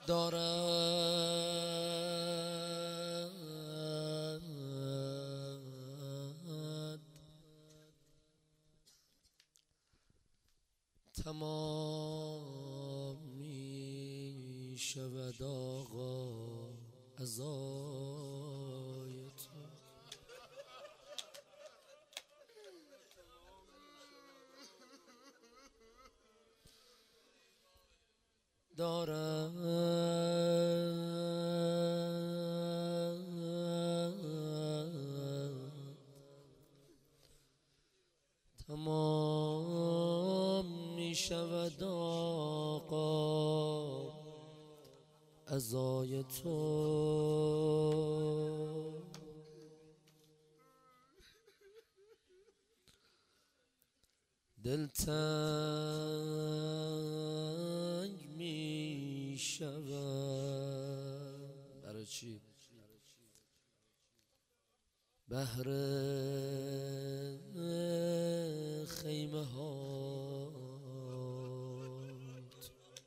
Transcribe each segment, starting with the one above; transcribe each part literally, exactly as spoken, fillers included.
دارد تمام می شود آقا عزای تو. دارد تمام می شود آقا عزای تو. دلتنگ می شود برای چی؟ بهر خیمه هات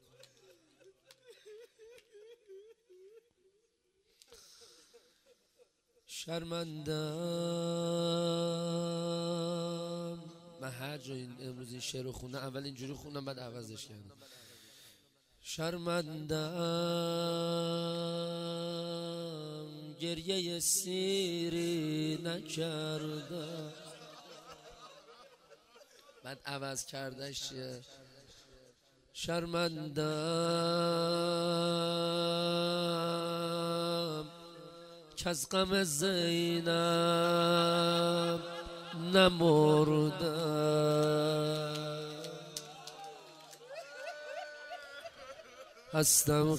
شرمندم. من هر جا این امروز این شعر رو خوندم اول اینجوری خوندم بعد عوضش کردم. شرمندم گریه سیری نکردم بعد عوض کردش چیه؟ شرمندم که از غم زینب نمردم. هستم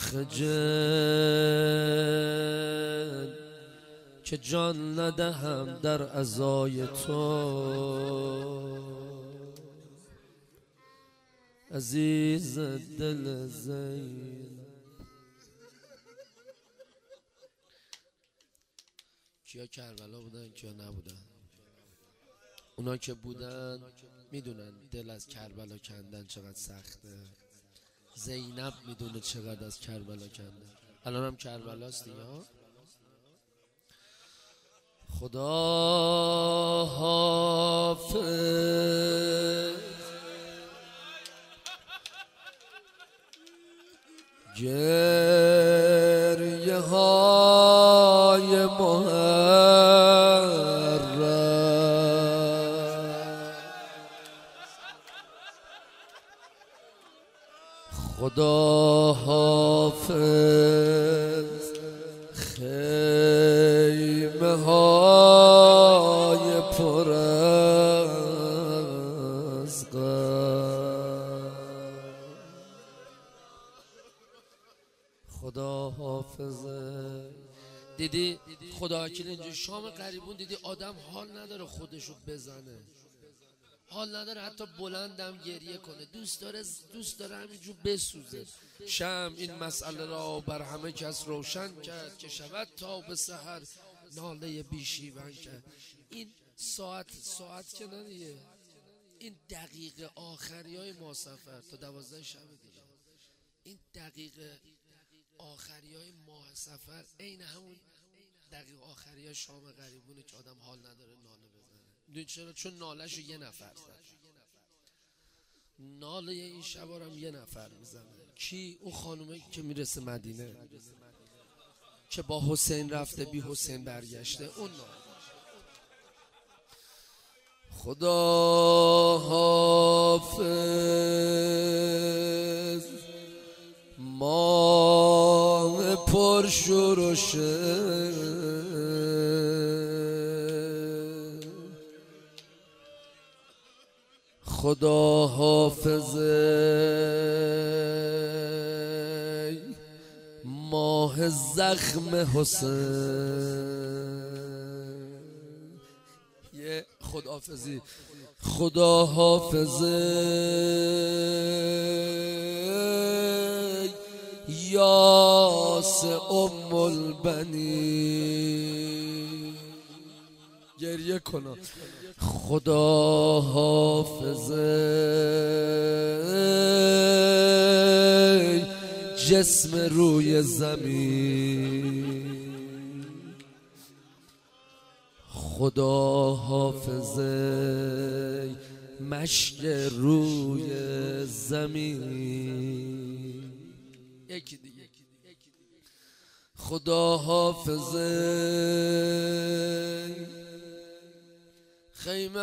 خجل که جان ندهم در عزای تو. عزیز دل زینب. کیا کربلا بودن کیا نبودن؟ اونا که بودن میدونن دل از کربلا کندن چقدر سخته. زینب میدونه چقدر از کربلا کندن. الان هم کربلاست دیگه. خدا حافظ گریه های محرم. خدا حافظ خیمه های پر از غم. خدا حافظه. دیدی خدا وکیل اینجا شام قریبون دیدی آدم حال نداره خودشو بزنه، حال نداره حتی بلندم گریه کنه، دوست داره دوست داره همینجور بسوزه. شمع این مسئله را بر همه کس روشن کرد که شود تا به سحر ناله بیشیون کرد. این ساعت ساعت که ندیگه، این دقیقه آخری های ما سفر تا دوازده شب دیگه، این دقیقه آخری های ماه سفر عین همون دقیقه آخری های شام قریبونه که آدم حال نداره ناله بزنه. میدونی چرا؟ چون نالهشو یه نفر زد. ناله این شبارم یه نفر میزنه. کی؟ اون خانومه که میرسه مدینه که با حسین رفته بی حسین برگشته، اون ناله. خدا حافظ ماه پرشورشه خدا حافظ ماه زخم حسین. یه خداحافظی. خدا حافظ یاس ام البنی. گریه کنم. خدا حافظ جسم روی زمین. خدا حافظه مشک روی زمین. یکی دیگه. خدا حافظه خیمه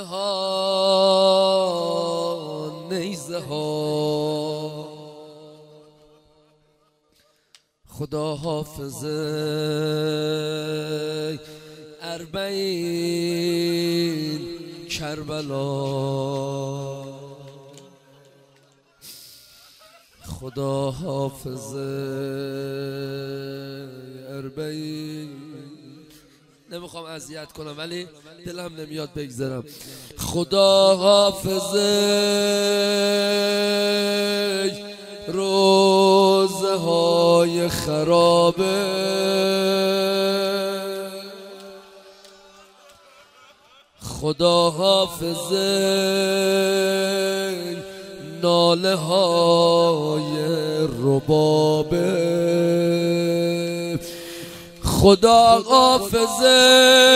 ها نیزه ها. خدا حافظه اربعین کربلا. خدا حافظه اربعین. نمیخوام اذیت کنم ولی دلم نمیاد بگذرم. خدا حافظه روزه های خرابه. خدا حافظه ناله های ربابه. خدا حافظه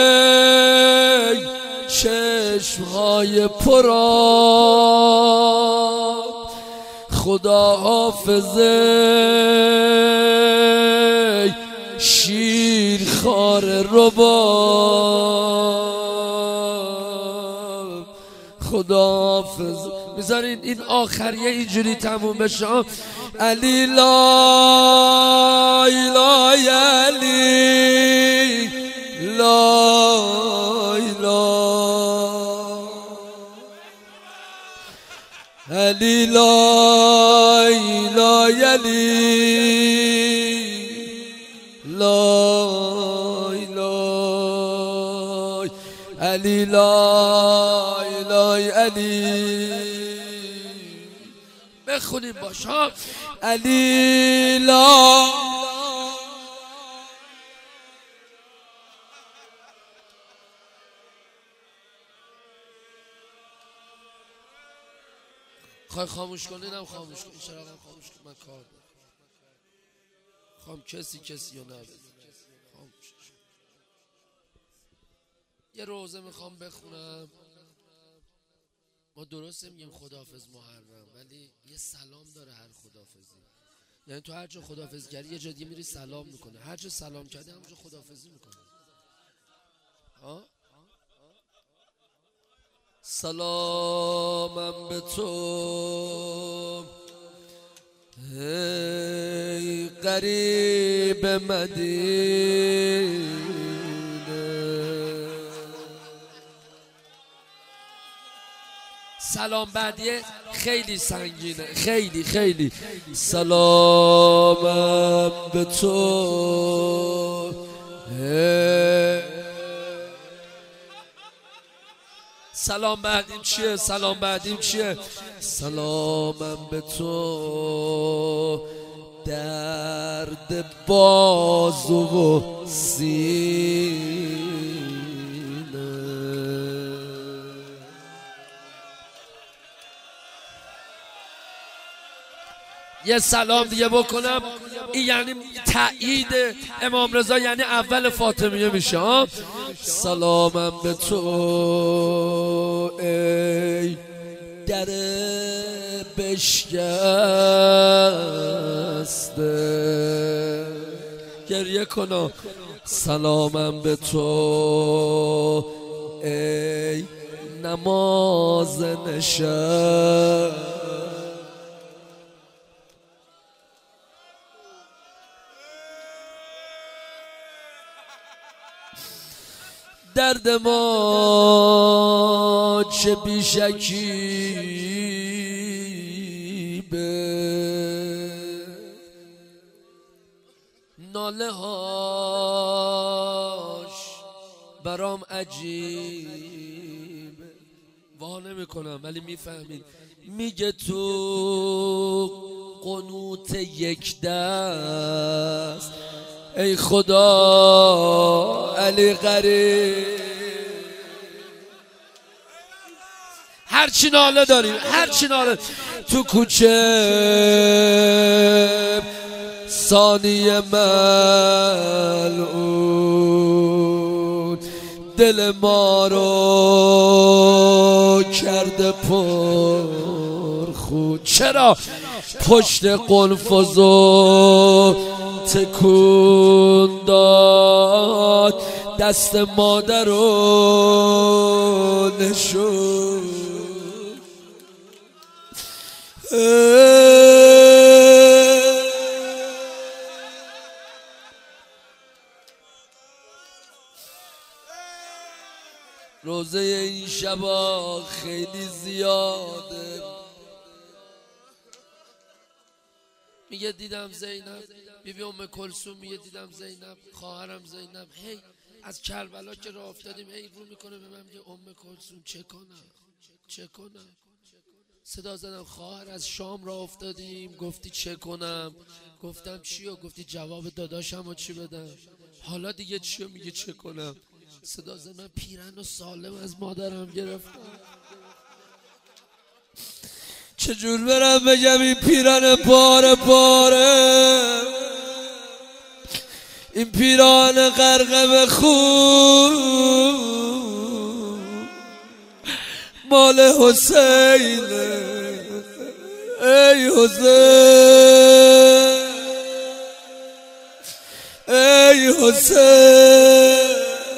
چشم های پرآب. خدا حافظه شیرخوار رباب. خدا حافظه. بذارین این آخریه اینجوری تموم بشه. علی لا اله علی لا اله علی لا اله علی لا اله علی لا اله علی. بخونیم باش ها. علی لا خواهی خاموش کنینم خاموش کنین. چرا هم خاموش کنین؟ من کار دارم. خواهم کسی کسی رو نبید. خاموش. یه روزه میخوام بخونم. ما درسته میگیم خداحافظ محرم ولی یه سلام داره هر خداحافظی. یعنی تو هر جا خداحافظی کردی یه جا دیگه میری سلام میکنه. هر جا سلام کردی همونجا خداحافظی میکنه. ها؟ سلامم به تو ای غریب مدینه. سلام بعدیه خیلی سنگینه. خیلی خیلی. سلامم به تو سلام بعدیم چیه؟ سلام بعدیم چیه؟ سلامم به تو درد بازو و سینه. یه سلام دیگه بکنم. این یعنی تأیید امام رضا، یعنی اول فاطمیه میشه ها. سلامم به تو ای در بشکسته. گریه کنا. سلامم به تو ای نماز نشست. درد ما چه بیشکیبه، ناله هاش برام عجیب. وا نمی کنم ولی میفهمید. میگه تو قنوت یک دست ای خدا علی غریب. هرچی ناله داریم، هرچی ناله تو کوچه ثانیه ملعون دل ما رو کرده پر خون. چرا پشت قلفزو تکون داد دست مادر رو نشون. روزه این شبا خیلی زیاده. میگه دیدم زینب بیبی ام کلثوم، میگه دیدم زینب خواهرم زینب هی از کربلا که راه افتادیم هی رو میکنه به من میگه ام کلثوم چه کنم چه کنم. صدا زدم خواهر از شام راه افتادیم گفتی چه کنم، گفتم چیو؟ گفتی جواب داداشم و چی بدم. حالا دیگه چیو؟ میگه چه کنم. صدا زدم پیرن و سالم از مادرم گرفتم. چجور برم بگم این پیرن پاره پاره، این پیران غرقه به خون مال حسینه. ای حسین ای حسین.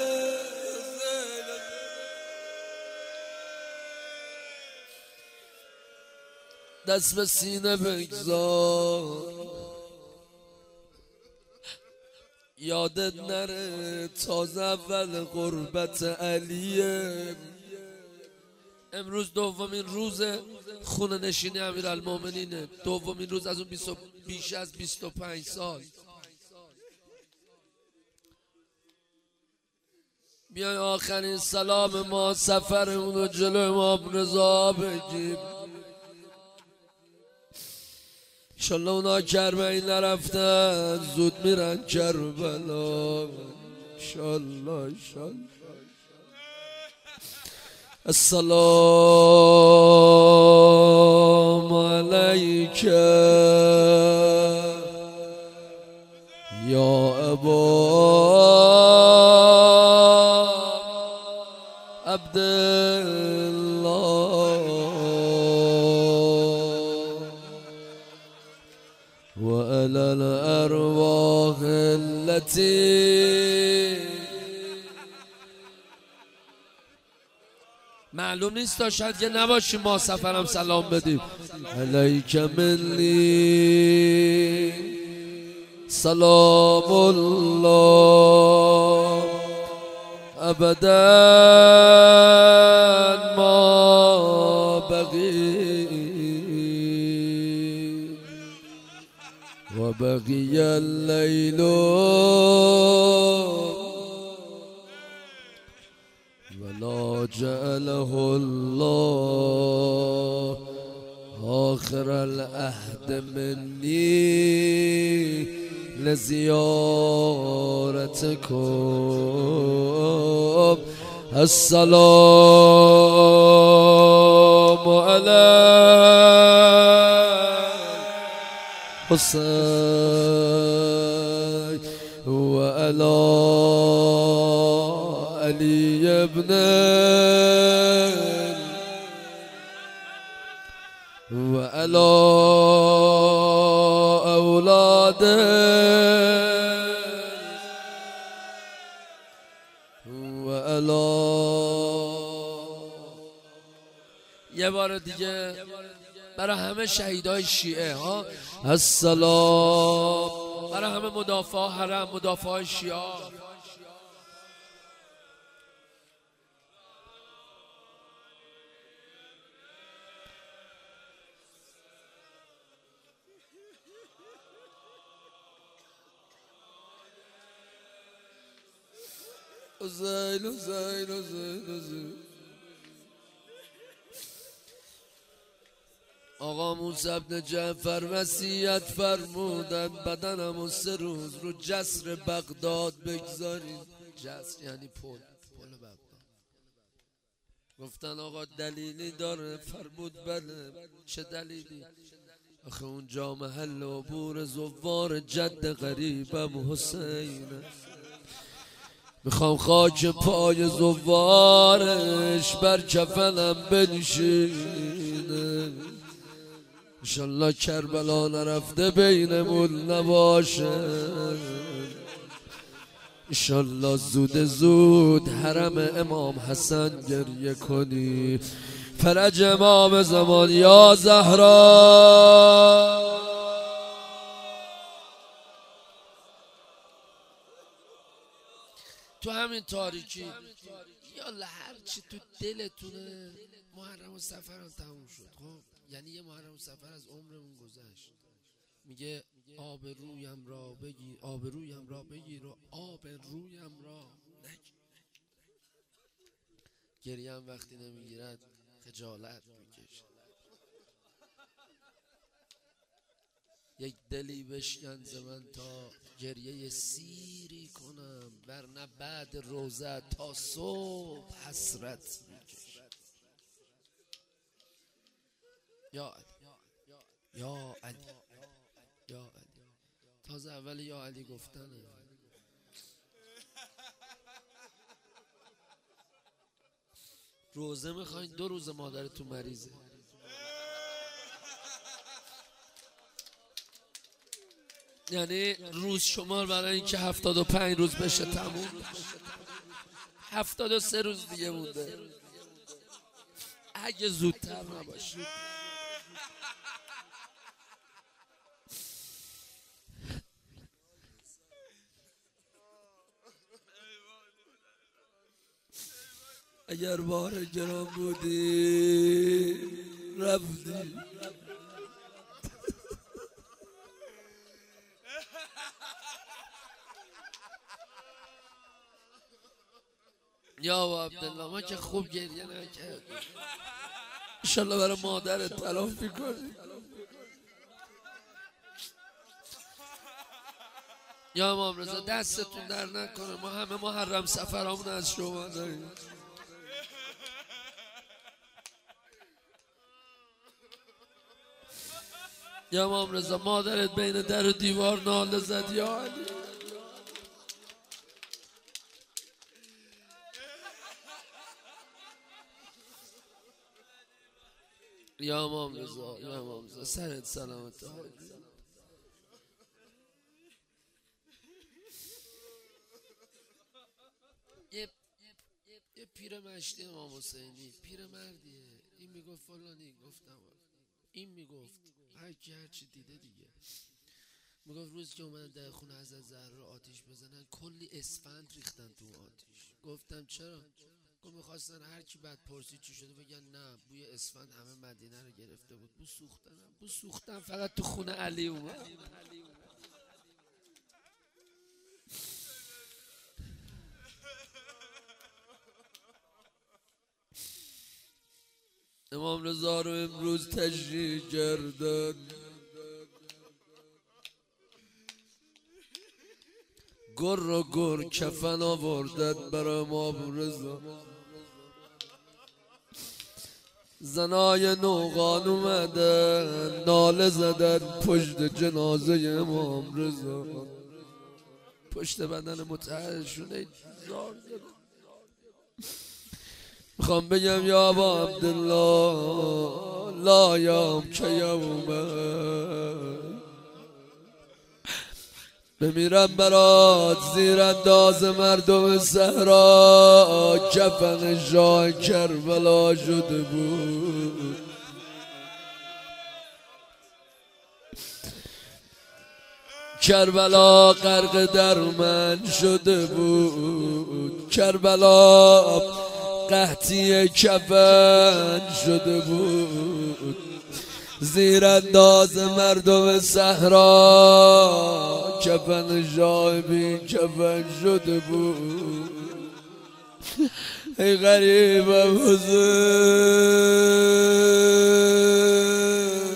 دست به سینه بگذار یادت نره تازه اول قربت علیه. امروز دومین روز خونه نشینی امیرالمومنینه، دومین روز از اون بیش از بیست و پنج سال. بیای آخرین سلام ما سفرمون رو جلو امام رضا بگیم. انشالله اونا کربلایی نرفتن زود میرن کربلا. انشالله انشالله. السلام علیک یا ابا عبدالله و علی الارواح التي. معلوم نیست تا شاید که نباشی ما سفرم سلام بدیم. علیک منی سلام الله ابدا ما بقی و بقی اللیل ولا جعله الله آخر العهد مني لزيارتكم. السلام على حسين وعلى علي بن وعلى أولاده وعلى. یه بار دیگه برای همه شهیدای شیعه ها السلام، برای همه مدافع حرم، مدافع شیعه. حسین حسین حسین حسین. آقا موسی بن جعفر وصیت فرمودن بدنمو سه روز رو جسر بغداد بگذارید. جسر یعنی پل، پل بغداد. گفتن آقا دلیلی داره؟ فرمود بله. چه دلیلی؟ آخه اونجا محل عبور زوار جد غریبم حسینه. میخوام خاک پای زوارش بر کفنم بنشینه. انشالله کربلا نرفته بینمون نباشه. انشالله زود زود حرم امام حسن گریه کنی. فرج امام زمان یا زهرا. تو همین تاریکی یا هر چی تو دلتونه. محرم و سفر هم تموم شد. خب یعنی یه محرم و سفر از عمرمون گذشت. میگه آب رویم را بگیر، آب رویم را بگیر و آب رویم را نگیر. گریه هم وقتی نمیگیرد خجالت میکشه. یک دلی بشکن ز من تا گریه سیری کنم، ورنه بعد روزه تا صبح حسرت میکشم. یا علی یا علی یا علی. تازه اول یا علی گفتنه. روزه میخواین؟ دو روز مادرتون مریضه. یعنی روز شمار برای اینکه هفتاد و پنج روز بشه تموم. هفتاد و سه روز دیگه مونده اگه زودتر نباشه. اگر بار گرام بودی رفتی. یا عبدالله ما که خوب گریه نکرد. انشالله برای مادرت تلافی کنی. یا امام رضا دستتون در نکنه. ما همه محرم سفرامون از شما داریم. یا امام رضا مادرت بین در و دیوار ناله زد. یا علی یا امام رضا یا امام رضا سرت سلامت. یه یه پیر مشتی امام حسینی، پیر مردیه. این میگفت فلانی، گفتم این میگفت هر کی هر چی دیده دیگه. میگفت روز که اومدن در خونه حضرت زهرا آتیش بزنن کلی اسفند ریختن تو آتیش. گفتم چرا؟ گفت میخواستن هر کی بعد پرسید چی شده بگن نه بوی اسفند همه مدینه رو گرفته بود. بو سوختن بو سوختن فقط تو خونه علی اومد. امام رضا رو امروز تشریح کردن. گر رو گر کفن آوردن برای امام رضا. زنای نوغان اومدن ناله زدن پشت جنازه امام رضا. پشت بدن متحرشونه زار زدن. میخوام بگم یا ابا عبدالله لا یام که یومه بمیرم برات زیر انداز مردم صحرا. کفن شاه کربلا شده بود. کربلا غرق در من شده بود. کربلا قحطی کفن شده بود. زیر انداز مردم صحرا کفن شاه بی کفن شده بود. ای غریبم حسین.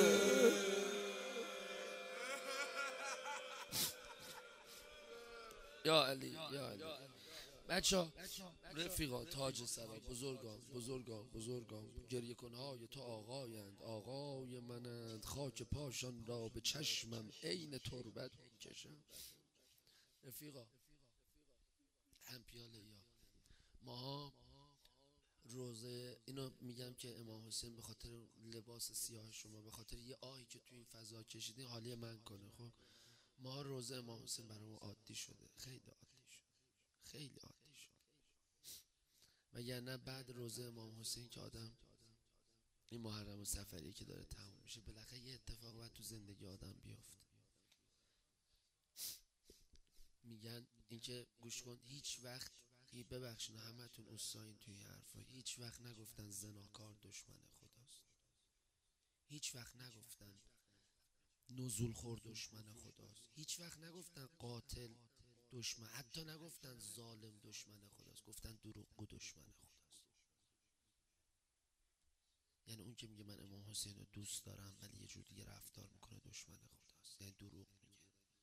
یا علی یا علی بچه ها رفیقا، تاج سرا، بزرگان بزرگان بزرگان، گریه کنهای تو آقایند، آقای منند، خاک پاشان را به چشمم عین تربت میکشم. رفیقا هم پیاله یا ماها روزه، اینو میگم که امام حسین به خاطر لباس سیاه شما، به خاطر یه آهی که توی این فضا کشیدین حالی من کنه. خب ما روزه امام حسین برامون عادی شده، خیلی عادی شده، خیلی عادی شده. وگرنه بعد روزه امام حسین که آدم، این محرم و سفریه که داره تموم میشه، بالاخره یه اتفاق باید تو زندگی آدم بیفته. میگن اینکه گوش کن، هیچ وقت، ببخشید همتون استاین توی حرفا، هیچ وقت نگفتن زناکار دشمن خداست، هیچ وقت نگفتن نزول خور دشمن خداست، هیچ وقت نگفتن قاتل دشمن، حتی نگفتن ظالم دشمن خداست، گفتن دروغگو دشمن خداست. یعنی اون که میگه من امام حسین رو دوست دارم ولی یه جور دیگه رفتار میکنه، دشمن خداست، یعنی دروغ میگه.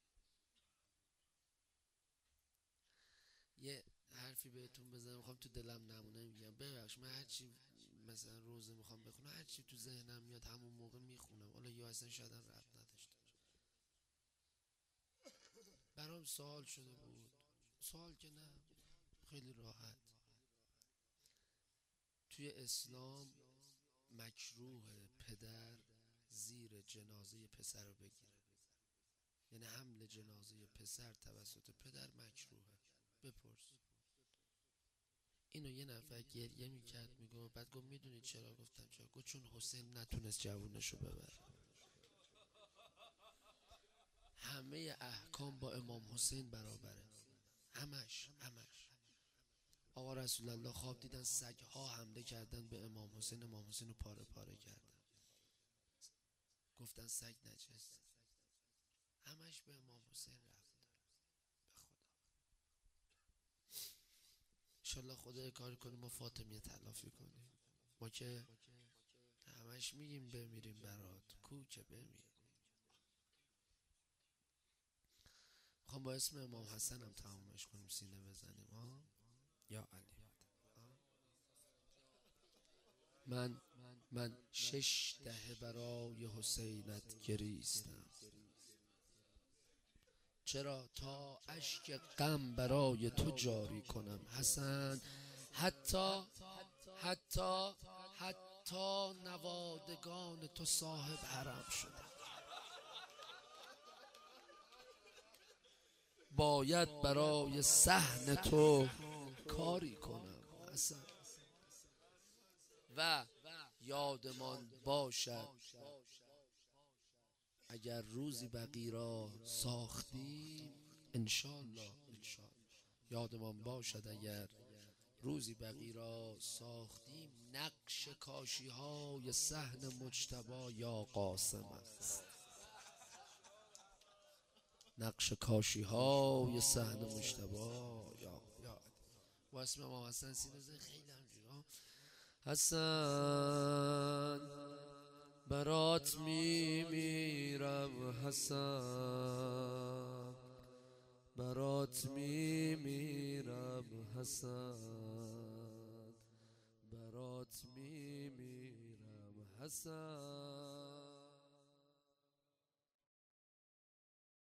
یه حرفی بهتون بزنم، میخوام تو دلم نمونه، میگم ببخش من هرچی مثلا روزه میخوام بخونم، هرچی تو ذهنم میاد همون موقع میخونم، حالا یا اصلا شاید ربط نداشته باشه. برام سوال شده بود، سوال که نه، خیلی راحت. توی اسلام مکروه پدر زیر جنازه پسر رو بگیره، یعنی حمل جنازه پسر توسط پدر مکروهه. بپرس. اینو یه نفر گریه میکرد، میگو بعد گفت میدونی چرا؟ گفتم چرا؟ گفت چون حسین نتونست جوونشو ببره. همه احکام با امام حسین برابره، همش همش. آقا رسول الله خواب دیدن سگها حمله کردن به امام حسین، امام حسین رو پاره پاره کردن، گفتن سگ نجس. همش به امام حسین رفت داره. به خدا انشالله خدا کار کنیم ما فاطمیه تلافی کنیم. ما که همش میگیم بمیریم برات، کو که بمیر. میخوام با اسم امام حسن هم تمامش کنیم، سینه بزنیم ها. یا علی من من شش دهه برای حسینت گریستم، چرا تا اشک غم برای تو جاری کنم حسن. حتی حتی حتی نوادگان تو صاحب حرم شدن، باید برای صحن تو کاری کنم حسن. و یادمان باشد اگر روزی بقی را ساختیم، انشالله انشالله یادمان باشد اگر روزی بقی را ساختیم، نقش کاشی های صحن مجتبی یا قاسم است. نقش کاشی های صحن مجتبی یا یا و اسم امام حسن سینه بزنید خیلی همجوری. حسن برات میمیرم، حسن برات میمیرم، حسن برات میمیرم، حسن